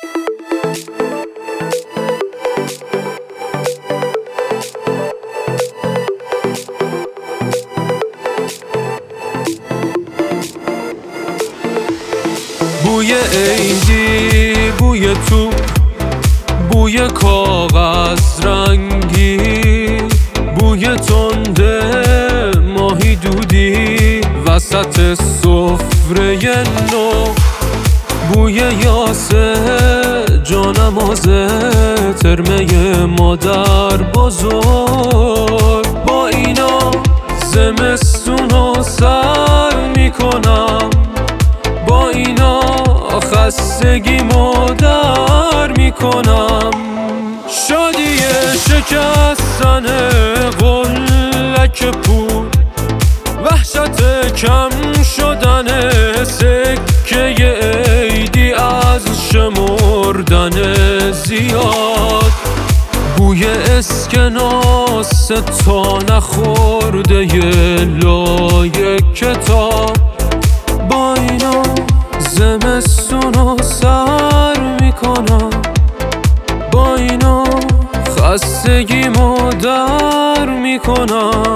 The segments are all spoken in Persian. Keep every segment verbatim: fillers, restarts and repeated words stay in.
بوی عیدی، بوی تو، بوی کاغذ رنگی، بوی تنده ماهی دودی وسط سفره نو، بوی یاسه جانمازه ترمه مادر بزرگ. با اینا زمستونو سر میکنم، با اینا خستگیمو در میکنم. شادی شکستن قلک پول، وحشت کم شدن سکه عیدی از شمردن زیاد، بوی اسکناس تا نخورده لای کتاب. با اینا زمستونو سر میکنم، با اینا خستگیمو در میکنم.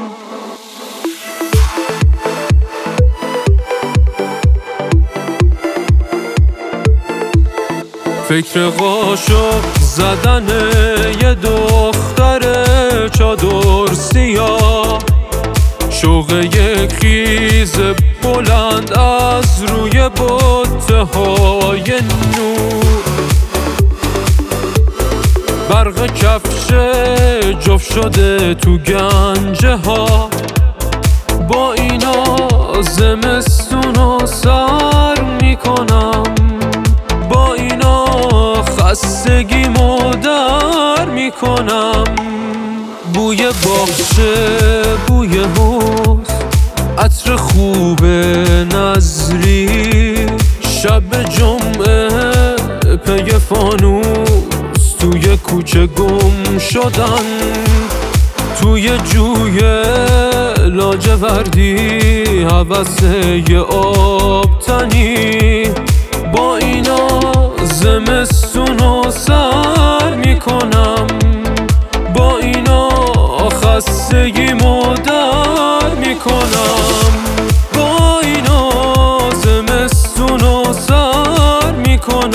فکر قاشق زدن یه دختر چادر سیاه، شوق یک خیز بلند از روی بطه های نور، برق کفش جفت شده تو گنجه ها. با اینا زمستونو سر میکنم، با اینا خستگیمو در میکنم. بوی باغچه، بوی حوض، عطر خوب نظری، شب جمعه پی فانوس توی کوچه گم شدن، توی جوی لاجوردی هوس یه آب تنی. با اینا زمستونو سر میکنم، با اینا خستگیمو در میکنم، با اینا زمستونو سر میکنم.